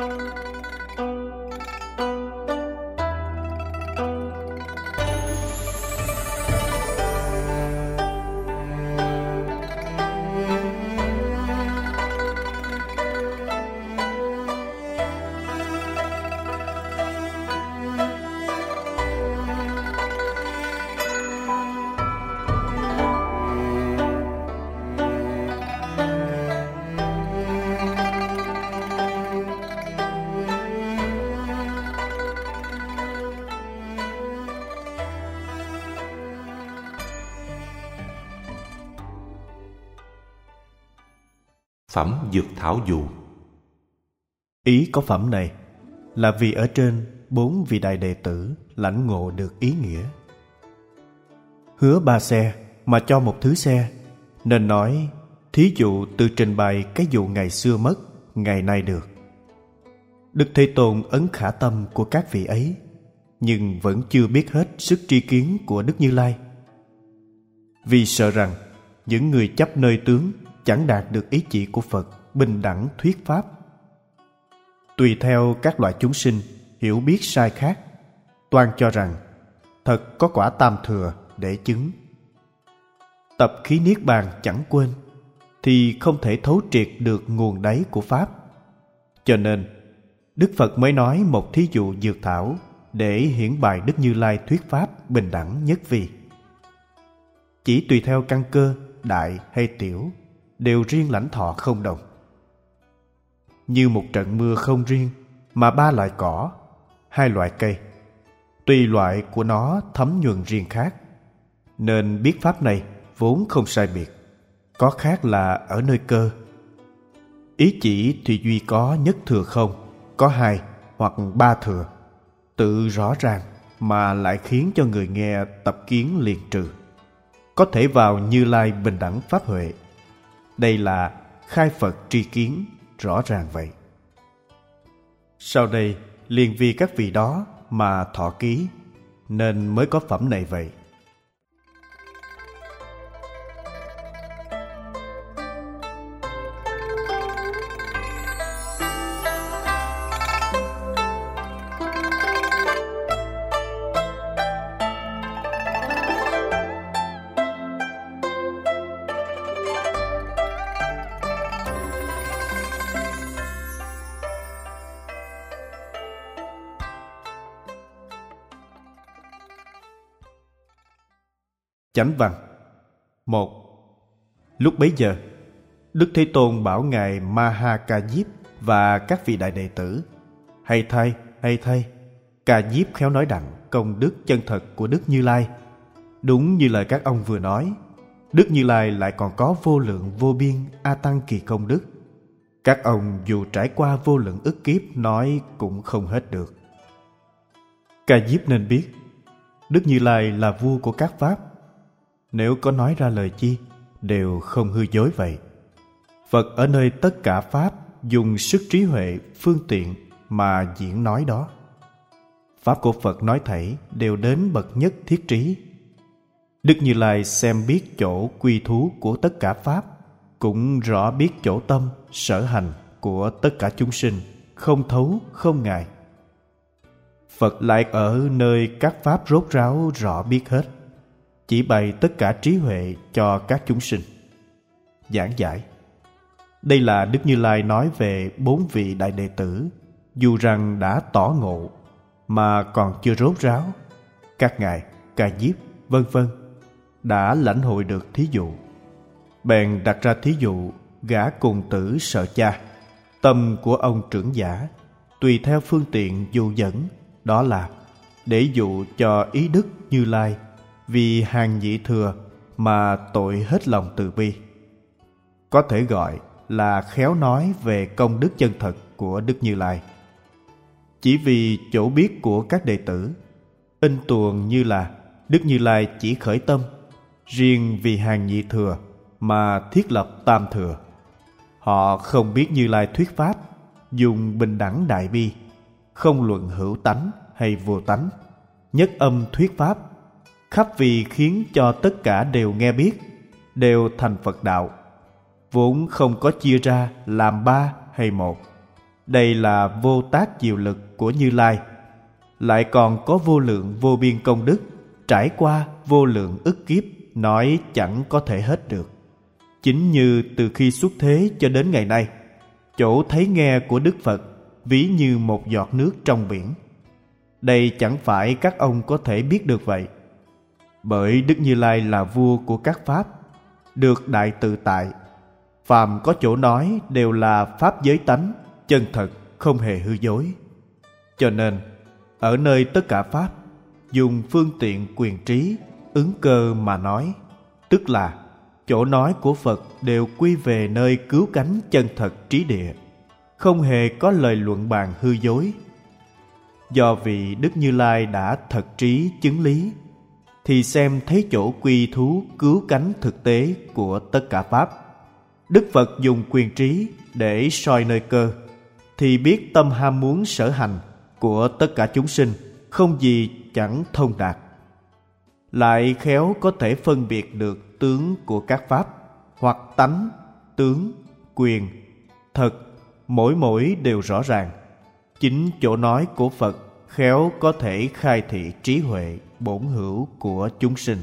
Phẩm Dược Thảo Dụ. Ý có phẩm này là vì ở trên 4 vị đại đệ tử lãnh ngộ được ý nghĩa. Hứa 3 xe mà cho một thứ xe, nên nói thí dụ tự trình bày cái dụ ngày xưa mất, ngày nay được. Đức Thế Tôn ấn khả tâm của các vị ấy, nhưng vẫn chưa biết hết sức tri kiến của Đức Như Lai. Vì sợ rằng những người chấp nơi tướng chẳng đạt được ý chỉ của Phật bình đẳng thuyết pháp. Tùy theo các loại chúng sinh hiểu biết sai khác, toan cho rằng thật có quả tam thừa để chứng. Tập khí niết bàn chẳng quên, thì không thể thấu triệt được nguồn đáy của pháp. Cho nên Đức Phật mới nói một thí dụ dược thảo để hiển bày Đức Như Lai thuyết pháp bình đẳng nhất vi. Chỉ tùy theo căn cơ đại hay tiểu đều riêng lãnh thọ không đồng. Như một trận mưa không riêng mà 3 loại cỏ, 2 loại cây, tùy loại của nó thấm nhuần riêng khác, nên biết pháp này vốn không sai biệt, có khác là ở nơi cơ. Ý chỉ thì duy có nhất thừa không, có 2 hoặc 3 thừa, tự rõ ràng mà lại khiến cho người nghe tập kiến liền trừ, có thể vào Như Lai bình đẳng pháp huệ. Đây là khai Phật tri kiến rõ ràng vậy. Sau đây liền vì các vị đó mà thọ ký, nên mới có phẩm này vậy. Chánh văn 1. Lúc bấy giờ, Đức Thế Tôn bảo Ngài Ma-ha Ca Diếp và các vị đại đệ tử: Hay thay, Ca Diếp khéo nói đặng công đức chân thật của Đức Như Lai. Đúng như lời các ông vừa nói, Đức Như Lai lại còn có vô lượng vô biên a tăng kỳ công đức. Các ông dù trải qua vô lượng ức kiếp nói cũng không hết được. Ca Diếp nên biết, Đức Như Lai là vua của các pháp. Nếu có nói ra lời chi, đều không hư dối vậy. Phật ở nơi tất cả pháp dùng sức trí huệ, phương tiện mà diễn nói đó. Pháp của Phật nói thảy đều đến bậc nhất thiết trí. Đức Như Lai xem biết chỗ quy thú của tất cả pháp, cũng rõ biết chỗ tâm, sở hành của tất cả chúng sinh, không thấu, không ngại. Phật lại ở nơi các pháp rốt ráo rõ biết hết, chỉ bày tất cả trí huệ cho các chúng sinh. Giảng giải. Đây là Đức Như Lai nói về 4 vị đại đệ tử, dù rằng đã tỏ ngộ mà còn chưa rốt ráo. Các ngài Ca Diếp vân vân đã lãnh hội được thí dụ. Bèn đặt ra thí dụ gã cùng tử sợ cha. Tâm của ông trưởng giả tùy theo phương tiện dụ dẫn, đó là để dụ cho ý Đức Như Lai vì hàng nhị thừa mà tội hết lòng từ bi. Có thể gọi là khéo nói về công đức chân thật của Đức Như Lai. Chỉ vì chỗ biết của các đệ tử in tuồng như là Đức Như Lai chỉ khởi tâm riêng vì hàng nhị thừa mà thiết lập tam thừa. Họ không biết Như Lai thuyết pháp dùng bình đẳng đại bi, không luận hữu tánh hay vô tánh, nhất âm thuyết pháp, khắp vì khiến cho tất cả đều nghe biết, đều thành Phật đạo, vốn không có chia ra làm 3 hay 1. Đây là vô tác diệu lực của Như Lai, lại còn có vô lượng vô biên công đức, trải qua vô lượng ức kiếp, nói chẳng có thể hết được. Chính như từ khi xuất thế cho đến ngày nay, chỗ thấy nghe của Đức Phật ví như một giọt nước trong biển. Đây chẳng phải các ông có thể biết được vậy. Bởi Đức Như Lai là vua của các pháp, được đại tự tại. Phàm có chỗ nói đều là pháp giới tánh, chân thật, không hề hư dối. Cho nên, ở nơi tất cả pháp, dùng phương tiện quyền trí, ứng cơ mà nói, tức là chỗ nói của Phật đều quy về nơi cứu cánh chân thật trí địa, không hề có lời luận bàn hư dối. Do vì Đức Như Lai đã thật trí chứng lý, thì xem thấy chỗ quy thú cứu cánh thực tế của tất cả pháp. Đức Phật dùng quyền trí để soi nơi cơ, thì biết tâm ham muốn sở hành của tất cả chúng sinh không gì chẳng thông đạt. Lại khéo có thể phân biệt được tướng của các pháp, hoặc tánh, tướng, quyền, thật, mỗi đều rõ ràng. Chính chỗ nói của Phật khéo có thể khai thị trí huệ bổn hữu của chúng sinh.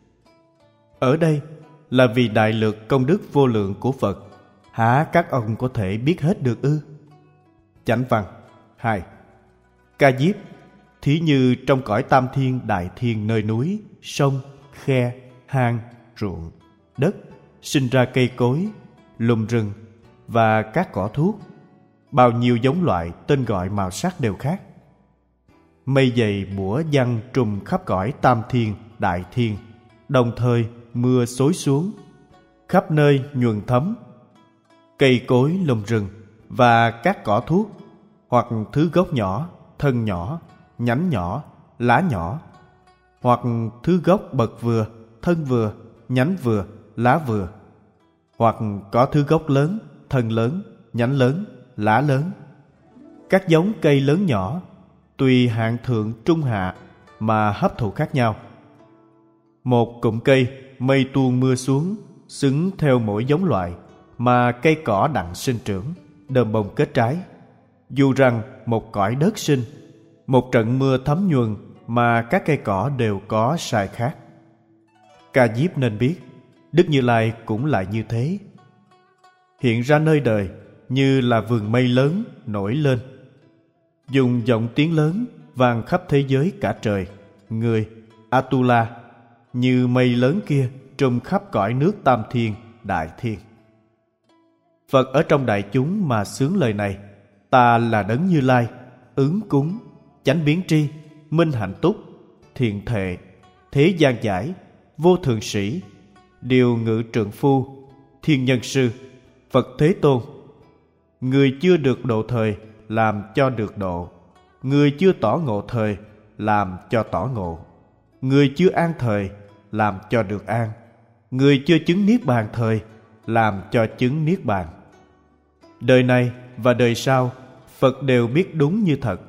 Ở đây là vì đại lực công đức vô lượng của Phật, há các ông có thể biết hết được ư? Chánh văn 2. Ca diếp, thí như trong cõi tam thiên đại thiên, nơi núi, sông, khe, hang, ruộng, đất, sinh ra cây cối, lùm rừng và các cỏ thuốc, bao nhiêu giống loại, tên gọi màu sắc đều khác. Mây dày bủa giăng trùm khắp cõi tam thiên đại thiên, đồng thời mưa xối xuống, khắp nơi nhuần thấm. Cây cối lùm rừng và các cỏ thuốc, hoặc thứ gốc nhỏ, thân nhỏ, nhánh nhỏ, lá nhỏ, hoặc thứ gốc bậc vừa, thân vừa, nhánh vừa, lá vừa, hoặc có thứ gốc lớn, thân lớn, nhánh lớn, lá lớn. Các giống cây lớn nhỏ, tùy hạng thượng trung hạ mà hấp thụ khác nhau. Một cụm cây, mây tuôn mưa xuống, xứng theo mỗi giống loại, mà cây cỏ đặng sinh trưởng, đơm bông kết trái. Dù rằng một cõi đất sinh, một trận mưa thấm nhuần, mà các cây cỏ đều có sai khác. Ca diếp nên biết, Đức Như Lai cũng lại như thế. Hiện ra nơi đời như là vườn mây lớn nổi lên, dùng giọng tiếng lớn vang khắp thế giới cả trời, người Atula, như mây lớn kia trùm khắp cõi nước tam thiên đại thiên. Phật ở trong đại chúng mà xướng lời này: ta là Đấng Như Lai, ứng cúng, chánh biến tri, minh hạnh túc, thiện thệ, thế gian giải, vô thượng sĩ, điều ngự trượng phu, thiên nhân sư, Phật Thế Tôn. Người chưa được độ thời làm cho được độ, người chưa tỏ ngộ thời làm cho tỏ ngộ, người chưa an thời làm cho được an, người chưa chứng niết bàn thời làm cho chứng niết bàn. Đời này và đời sau, Phật đều biết đúng như thật.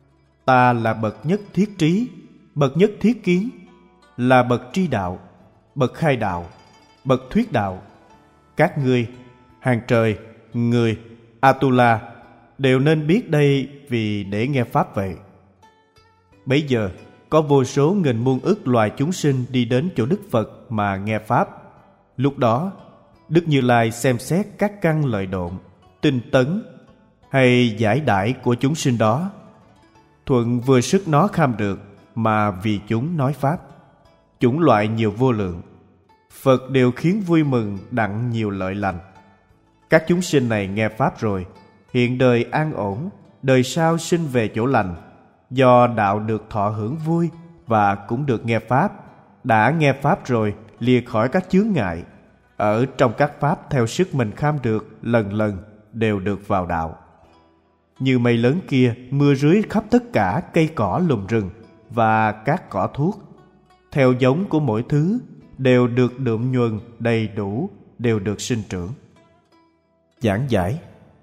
Ta là bậc nhất thiết trí, bậc nhất thiết kiến, là bậc tri đạo, bậc khai đạo, bậc thuyết đạo. Các ngươi, hàng trời, người, Atula, đều nên biết đây vì để nghe pháp vậy. Bấy giờ, có vô số nghìn muôn ức loài chúng sinh đi đến chỗ Đức Phật mà nghe pháp. Lúc đó, Đức Như Lai xem xét các căn lợi độn, tinh tấn hay giải đãi của chúng sinh đó, thuận vừa sức nó kham được mà vì chúng nói pháp. Chủng loại nhiều vô lượng, Phật đều khiến vui mừng đặng nhiều lợi lành. Các chúng sinh này nghe pháp rồi, hiện đời an ổn, đời sau sinh về chỗ lành, do đạo được thọ hưởng vui và cũng được nghe pháp. Đã nghe pháp rồi, lìa khỏi các chướng ngại, ở trong các pháp theo sức mình kham được, lần lần đều được vào đạo. Như mây lớn kia mưa rưới khắp tất cả cây cỏ lùm rừng và các cỏ thuốc, theo giống của mỗi thứ đều được đượm nhuần đầy đủ, đều được sinh trưởng. Giảng giải: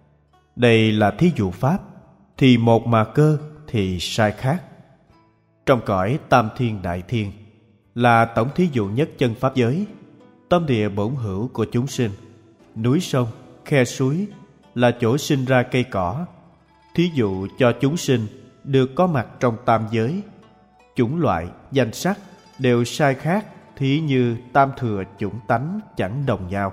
đây là thí dụ pháp, thì một mà cơ thì sai khác. Trong cõi tam thiên đại thiên là tổng thí dụ nhất chân pháp giới, tâm địa bổn hữu của chúng sinh. Núi sông, khe suối là chỗ sinh ra cây cỏ, Thí dụ cho chúng sinh được có mặt trong tam giới, chủng loại, danh sắc đều sai khác, thí như tam thừa chủng tánh chẳng đồng nhau.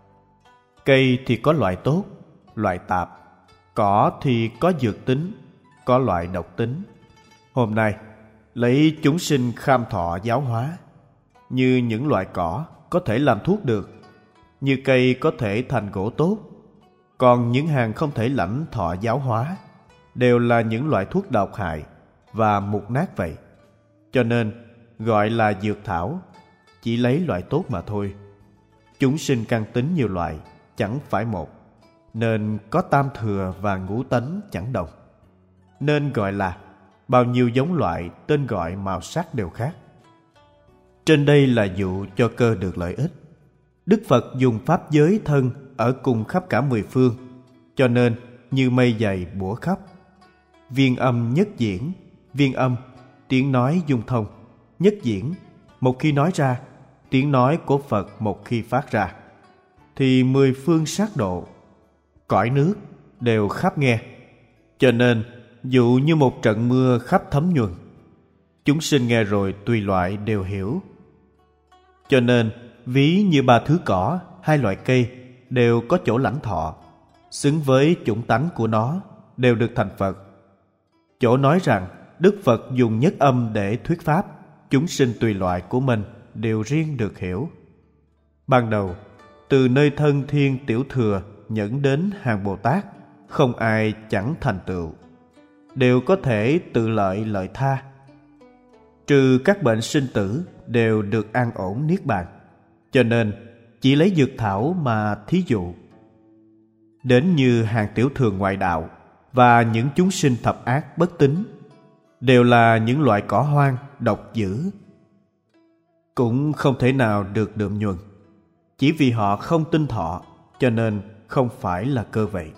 Cây thì có loại tốt, loại tạp, cỏ thì có dược tính, có loại độc tính. Hôm nay lấy chúng sinh kham thọ giáo hóa, như những loại cỏ có thể làm thuốc được, như cây có thể thành gỗ tốt, còn những hàng không thể lãnh thọ giáo hóa đều là những loại thuốc độc hại và mục nát vậy. Cho nên gọi là dược thảo, chỉ lấy loại tốt mà thôi. Chúng sinh căn tính nhiều loại, chẳng phải một, nên có tam thừa và ngũ tánh chẳng đồng. Nên gọi là bao nhiêu giống loại, tên gọi màu sắc đều khác. Trên đây là dụ cho cơ được lợi ích. Đức Phật dùng pháp giới thân ở cùng khắp cả mười phương, cho nên như mây dày bủa khắp. Viên âm nhất diễn, viên âm, tiếng nói dung thông, nhất diễn, một khi nói ra, tiếng nói của Phật một khi phát ra, thì mười phương sát độ, cõi nước đều khắp nghe. Cho nên dụ như một trận mưa khắp thấm nhuần, chúng sinh nghe rồi tùy loại đều hiểu. Cho nên ví như ba thứ cỏ, hai loại cây đều có chỗ lãnh thọ, xứng với chủng tánh của nó, đều được thành Phật. Chỗ nói rằng Đức Phật dùng nhất âm để thuyết pháp, chúng sinh tùy loại của mình đều riêng được hiểu. Ban đầu từ nơi thân thiên tiểu thừa nhẫn đến hàng Bồ Tát, không ai chẳng thành tựu, đều có thể tự lợi lợi tha, trừ các bệnh sinh tử đều được an ổn niết bàn. Cho nên chỉ lấy dược thảo mà thí dụ. Đến như hàng tiểu thừa ngoại đạo và những chúng sinh thập ác bất tín, đều là những loại cỏ hoang độc dữ, cũng không thể nào được đượm nhuần. Chỉ vì họ không tin thọ, cho nên không phải là cơ vậy.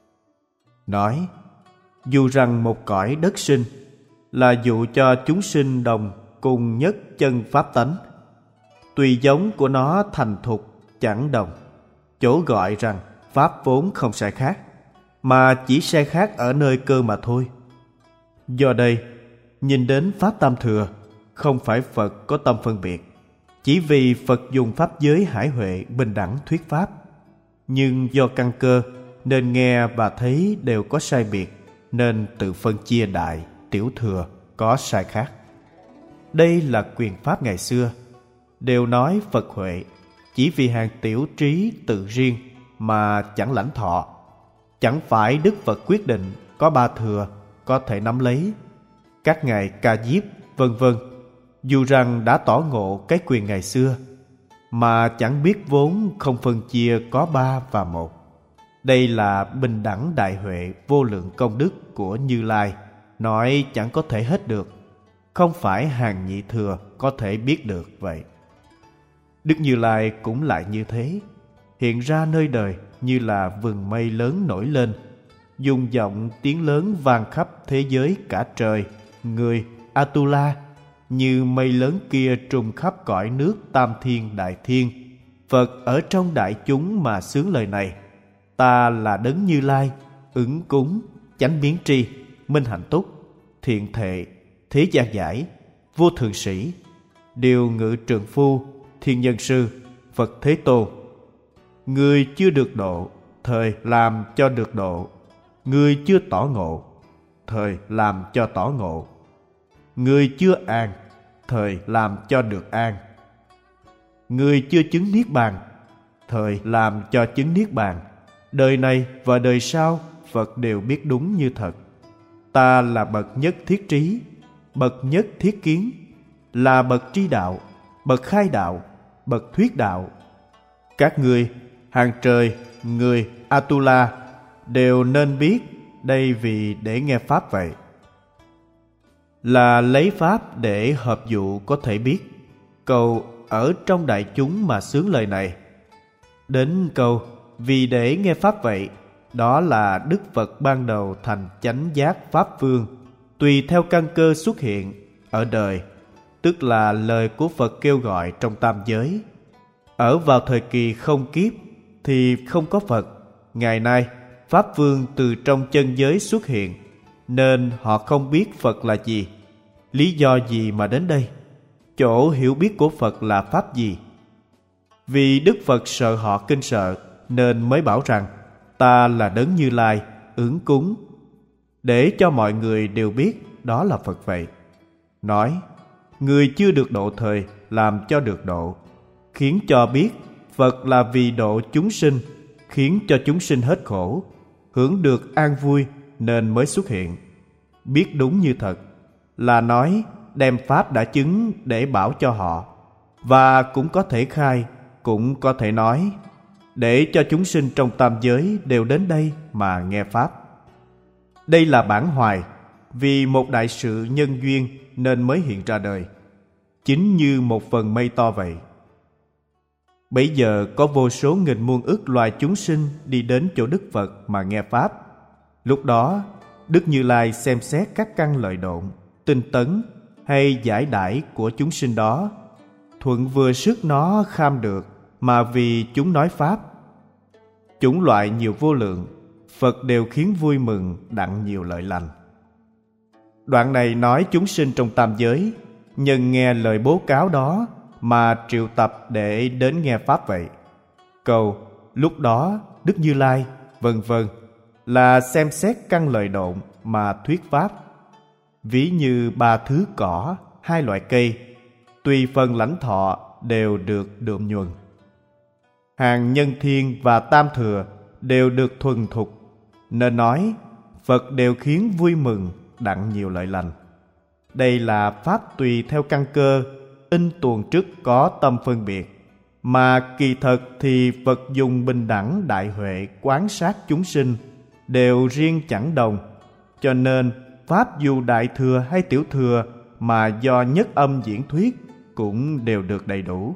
Nói dù rằng một cõi đất sinh là dụ cho chúng sinh đồng cùng nhất chân pháp tánh, tùy giống của nó thành thục chẳng đồng. Chỗ gọi rằng pháp vốn không sai khác, mà chỉ sai khác ở nơi cơ mà thôi. Do đây nhìn đến pháp tam thừa, không phải Phật có tâm phân biệt, chỉ vì Phật dùng pháp giới hải huệ bình đẳng thuyết pháp, nhưng do căn cơ nên nghe và thấy đều có sai biệt, nên tự phân chia đại, tiểu thừa có sai khác. Đây là quyền pháp ngày xưa, đều nói Phật huệ, chỉ vì hàng tiểu trí tự riêng mà chẳng lãnh thọ. Chẳng phải Đức Phật quyết định có ba thừa có thể nắm lấy. Các ngài Ca Diếp vân vân, dù rằng đã tỏ ngộ cái quyền ngày xưa, mà chẳng biết vốn không phân chia có ba và một. Đây là bình đẳng đại huệ vô lượng công đức của Như Lai, nói chẳng có thể hết được, không phải hàng nhị thừa có thể biết được vậy. Đức Như Lai cũng lại như thế, hiện ra nơi đời như là vầng mây lớn nổi lên, dùng giọng tiếng lớn vang khắp thế giới cả trời, người, Atula, như mây lớn kia trùng khắp cõi nước tam thiên đại thiên. Phật ở trong đại chúng mà xướng lời này: ta là đấng Như Lai, ứng cúng, chánh biến tri, minh hạnh túc, thiện thệ, thế gian giải, vô thượng sĩ, điều ngự trượng phu, thiên nhân sư, Phật Thế Tôn. Người chưa được độ, thời làm cho được độ. Người chưa tỏ ngộ, thời làm cho tỏ ngộ. Người chưa an, thời làm cho được an. Người chưa chứng niết bàn, thời làm cho chứng niết bàn. Đời này và đời sau Phật đều biết đúng như thật. Ta là bậc nhất thiết trí, bậc nhất thiết kiến, là bậc tri đạo, bậc khai đạo, bậc thuyết đạo. Các ngươi, hàng trời, người, Atula đều nên biết, đây vì để nghe pháp vậy. Là lấy pháp để hợp dụ có thể biết. Câu ở trong đại chúng mà xướng lời này. Đến câu vì để nghe pháp vậy, đó là Đức Phật ban đầu thành chánh giác pháp vương, tùy theo căn cơ xuất hiện ở đời, tức là lời của Phật kêu gọi trong tam giới. Ở vào thời kỳ không kiếp thì không có Phật. Ngày nay Pháp Vương từ trong chân giới xuất hiện, nên họ không biết Phật là gì. Lý do gì mà đến đây? Chỗ hiểu biết của Phật là Pháp gì? Vì Đức Phật sợ họ kinh sợ, nên mới bảo rằng ta là Đấng Như Lai, ứng cúng, để cho mọi người đều biết đó là Phật vậy. Nói, người chưa được độ thời làm cho được độ, khiến cho biết Phật là vì độ chúng sinh, khiến cho chúng sinh hết khổ, hưởng được an vui nên mới xuất hiện. Biết đúng như thật là nói đem Pháp đã chứng để bảo cho họ, và cũng có thể khai, cũng có thể nói, để cho chúng sinh trong tam giới đều đến đây mà nghe Pháp. Đây là bản hoài, vì một đại sự nhân duyên nên mới hiện ra đời, chính như một phần mây to vậy. Bấy giờ có vô số nghìn muôn ức loài chúng sinh đi đến chỗ Đức Phật mà nghe Pháp. Lúc đó, Đức Như Lai xem xét các căn lợi độn, tinh tấn hay giải đãi của chúng sinh đó, thuận vừa sức nó kham được, mà vì chúng nói Pháp. Chủng loại nhiều vô lượng, Phật đều khiến vui mừng đặng nhiều lợi lành. Đoạn này nói chúng sinh trong tam giới, nhân nghe lời bố cáo đó mà triệu tập để đến nghe Pháp vậy. Câu lúc đó Đức Như Lai vân vân là xem xét căn lợi độn mà thuyết Pháp. Ví như ba thứ cỏ, hai loại cây, tùy phần lãnh thọ đều được đượm nhuần. Hàng nhân thiên và tam thừa đều được thuần thục, nên nói Phật đều khiến vui mừng đặng nhiều lợi lành. Đây là Pháp tùy theo căn cơ, in tuồng trước có tâm phân biệt, mà kỳ thật thì Phật dùng bình đẳng đại huệ quán sát chúng sinh, đều riêng chẳng đồng. Cho nên Pháp dù đại thừa hay tiểu thừa mà do nhất âm diễn thuyết cũng đều được đầy đủ.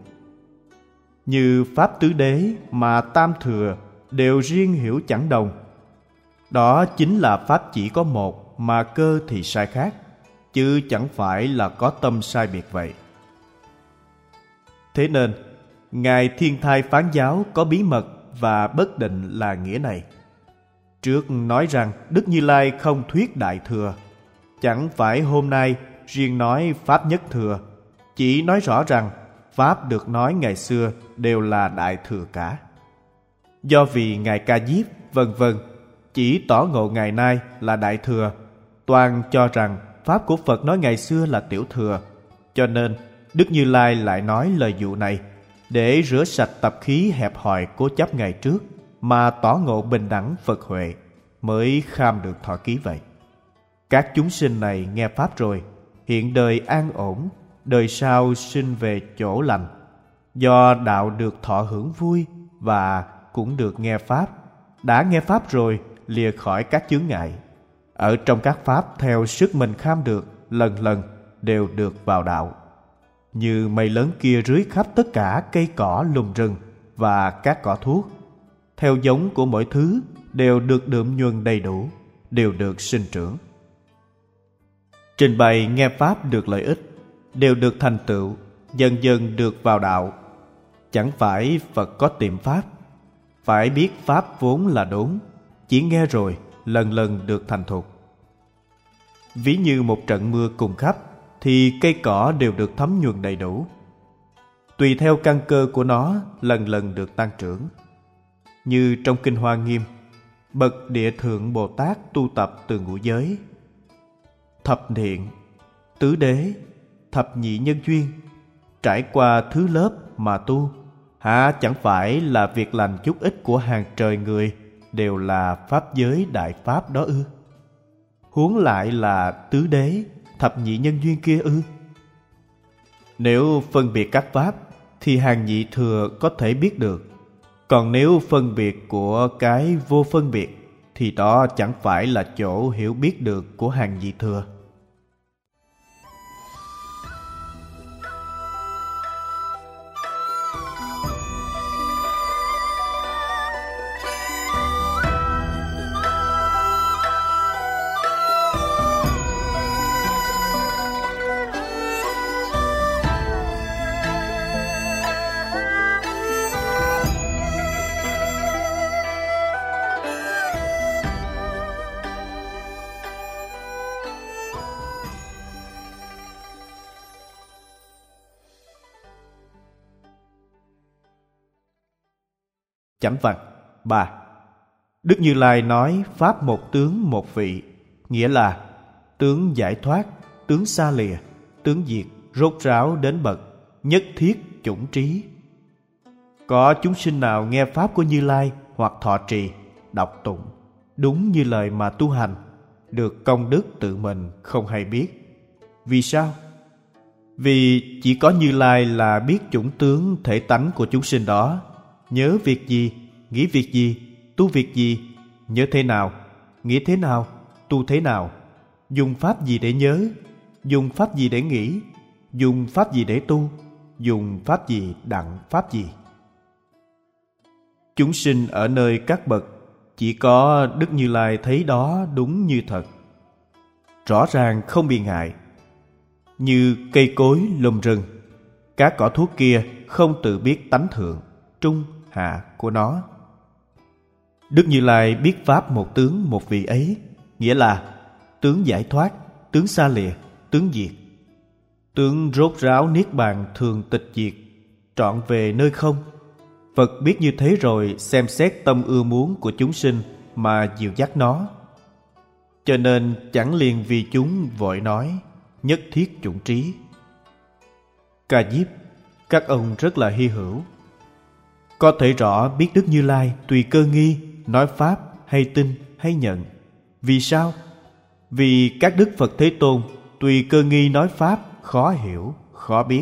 Như Pháp tứ đế mà tam thừa đều riêng hiểu chẳng đồng. Đó chính là Pháp chỉ có một mà cơ thì sai khác, chứ chẳng phải là có tâm sai biệt vậy. Thế nên, Ngài Thiên Thai Phán Giáo có bí mật và bất định là nghĩa này. Trước nói rằng Đức Như Lai không thuyết đại thừa, chẳng phải hôm nay riêng nói Pháp nhất thừa, chỉ nói rõ rằng Pháp được nói ngày xưa đều là đại thừa cả. Do vì Ngài Ca Diếp vân vân chỉ tỏ ngộ ngày nay là đại thừa, toàn cho rằng Pháp của Phật nói ngày xưa là tiểu thừa, cho nên Đức Như Lai lại nói lời dụ này để rửa sạch tập khí hẹp hòi cố chấp ngày trước, mà tỏ ngộ bình đẳng Phật huệ, mới kham được thọ ký vậy. Các chúng sinh này nghe Pháp rồi, hiện đời an ổn, đời sau sinh về chỗ lành, do đạo được thọ hưởng vui và cũng được nghe Pháp. Đã nghe Pháp rồi, lìa khỏi các chướng ngại. Ở trong các Pháp theo sức mình kham được, lần lần đều được vào đạo. Như mây lớn kia rưới khắp tất cả cây cỏ lùm rừng và các cỏ thuốc, theo giống của mỗi thứ đều được đượm nhuần đầy đủ, đều được sinh trưởng. Trình bày nghe Pháp được lợi ích, đều được thành tựu, dần dần được vào đạo. Chẳng phải Phật có tiệm Pháp, phải biết Pháp vốn là đúng, chỉ nghe rồi lần lần được thành thục. Ví như một trận mưa cùng khắp, thì cây cỏ đều được thấm nhuần đầy đủ. Tùy theo căn cơ của nó lần lần được tăng trưởng. Như trong Kinh Hoa Nghiêm, bậc Địa Thượng Bồ Tát tu tập từ ngũ giới, thập thiện, tứ đế, thập nhị nhân duyên, trải qua thứ lớp mà tu, hả chẳng phải là việc lành chút ít của hàng trời người đều là pháp giới đại pháp đó ư? Huống lại là tứ đế, thập nhị nhân duyên kia ư? Nếu phân biệt các pháp thì hàng nhị thừa có thể biết được. Còn nếu phân biệt của cái vô phân biệt thì đó chẳng phải là chỗ hiểu biết được của hàng nhị thừa. Chánh văn 3. Đức Như Lai nói Pháp một tướng một vị, nghĩa là tướng giải thoát, tướng xa lìa, tướng diệt, rốt ráo đến bậc nhất thiết chủng trí. Có chúng sinh nào nghe Pháp của Như Lai hoặc thọ trì, đọc tụng, đúng như lời mà tu hành, được công đức tự mình không hay biết. Vì sao? Vì chỉ có Như Lai là biết chủng tướng thể tánh của chúng sinh đó. Nhớ việc gì, nghĩ việc gì, tu việc gì, nhớ thế nào, nghĩ thế nào, tu thế nào, dùng pháp gì để nhớ, dùng pháp gì để nghĩ, dùng pháp gì để tu, dùng pháp gì đặng pháp gì. Chúng sinh ở nơi các bậc chỉ có Đức Như Lai thấy đó đúng như thật, rõ ràng không bị ngại. Như cây cối lùm rừng, các cỏ thuốc kia không tự biết tánh thượng, trung, hạ của nó. Đức Như Lai biết Pháp một tướng một vị ấy, nghĩa là tướng giải thoát, tướng xa lìa, tướng diệt, tướng rốt ráo niết bàn thường tịch diệt, trọn về nơi không. Phật biết như thế rồi xem xét tâm ưa muốn của chúng sinh mà dìu dắt nó. Cho nên chẳng liền vì chúng vội nói nhất thiết chủng trí. Ca Diếp, các ông rất là hy hữu. Có thể rõ biết Đức Như Lai tùy cơ nghi nói Pháp hay tin hay nhận. Vì sao? Vì các Đức Phật Thế Tôn tùy cơ nghi nói Pháp khó hiểu, khó biết.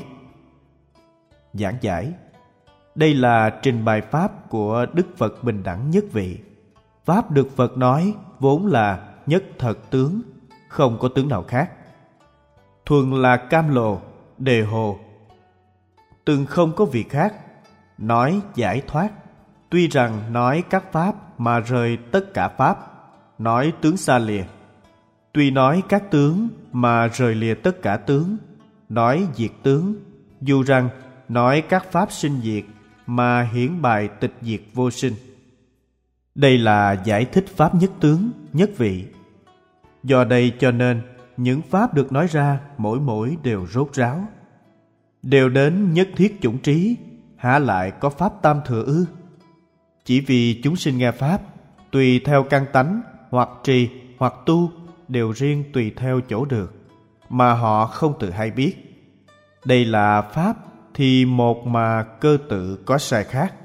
Giảng giải. Đây là trình bày Pháp của Đức Phật bình đẳng nhất vị. Pháp được Phật nói vốn là nhất thật tướng, không có tướng nào khác. Thuần là cam lồ, đề hồ, từng không có việc khác. Nói giải thoát, tuy rằng nói các Pháp mà rời tất cả Pháp. Nói tướng xa lìa, tuy nói các tướng mà rời lìa tất cả tướng. Nói diệt tướng, dù rằng nói các Pháp sinh diệt mà hiển bài tịch diệt vô sinh. Đây là giải thích Pháp nhất tướng, nhất vị. Do đây cho nên những Pháp được nói ra mỗi mỗi đều rốt ráo, đều đến nhất thiết chủng trí. Há lại có Pháp tam thừa ư? Chỉ vì chúng sinh nghe Pháp tùy theo căn tánh, hoặc trì hoặc tu, đều riêng tùy theo chỗ được, mà họ không tự hay biết. Đây là Pháp thì một mà cơ tự có sai khác.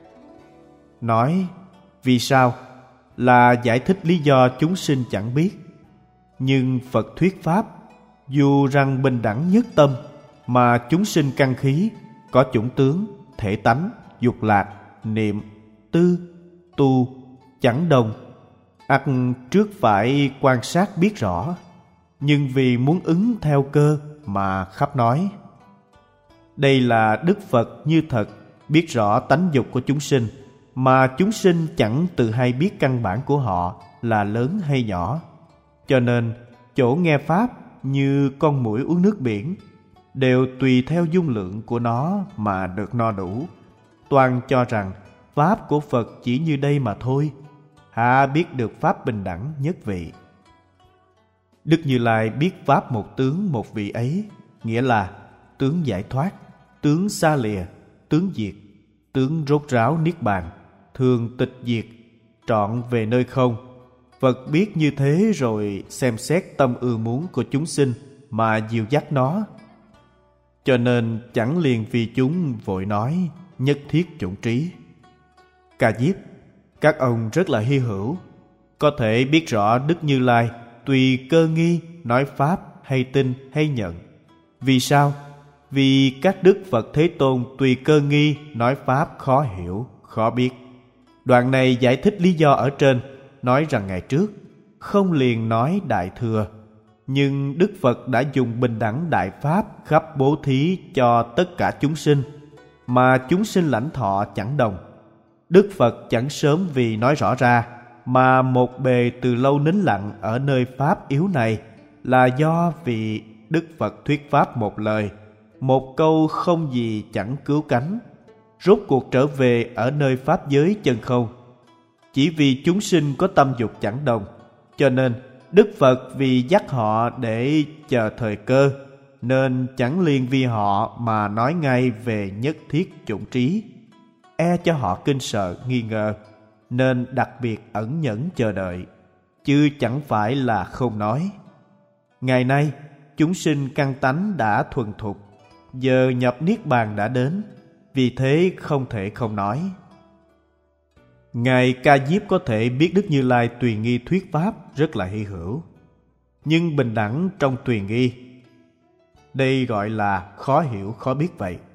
Nói vì sao là giải thích lý do chúng sinh chẳng biết. Nhưng Phật thuyết Pháp, dù rằng bình đẳng nhất tâm, mà chúng sinh căn khí, có chủng tướng, thể tánh, dục lạc, niệm, tư, tu, chẳng đồng, ắt trước phải quan sát biết rõ. Nhưng vì muốn ứng theo cơ mà khắp nói. Đây là Đức Phật như thật biết rõ tánh dục của chúng sinh, mà chúng sinh chẳng tự hay biết căn bản của họ là lớn hay nhỏ. Cho nên chỗ nghe Pháp như con muỗi uống nước biển, đều tùy theo dung lượng của nó mà được no đủ. Toàn cho rằng Pháp của Phật chỉ như đây mà thôi, há biết được Pháp bình đẳng nhất vị. Đức Như Lai biết Pháp một tướng một vị ấy, nghĩa là tướng giải thoát, tướng xa lìa, tướng diệt, tướng rốt ráo niết bàn, thường tịch diệt, trọn về nơi không. Phật biết như thế rồi xem xét tâm ưa muốn của chúng sinh mà dìu dắt nó. Cho nên chẳng liền vì chúng vội nói nhất thiết chủng trí. Ca Diếp, các ông rất là hy hữu. Có thể biết rõ Đức Như Lai tùy cơ nghi nói Pháp hay tin hay nhận. Vì sao? Vì các Đức Phật Thế Tôn tùy cơ nghi nói Pháp khó hiểu, khó biết. Đoạn này giải thích lý do ở trên, nói rằng ngày trước không liền nói Đại Thừa, nhưng Đức Phật đã dùng bình đẳng Đại Pháp khắp bố thí cho tất cả chúng sinh, mà chúng sinh lãnh thọ chẳng đồng. Đức Phật chẳng sớm vì nói rõ ra, mà một bề từ lâu nín lặng ở nơi Pháp yếu này, là do vì Đức Phật thuyết Pháp một lời, một câu không gì chẳng cứu cánh, rốt cuộc trở về ở nơi Pháp giới chân không. Chỉ vì chúng sinh có tâm dục chẳng đồng, cho nên Đức Phật vì dắt họ để chờ thời cơ, nên chẳng liền vì họ mà nói ngay về nhất thiết chủng trí. e cho họ kinh sợ nghi ngờ, nên đặc biệt ẩn nhẫn chờ đợi, chứ chẳng phải là không nói. Ngày nay chúng sinh căn tánh đã thuần thục, giờ nhập niết bàn đã đến, vì thế không thể không nói. Ngài Ca Diếp có thể biết Đức Như Lai tùy nghi thuyết pháp rất là hy hữu, nhưng bình đẳng trong tùy nghi, đây gọi là khó hiểu khó biết vậy.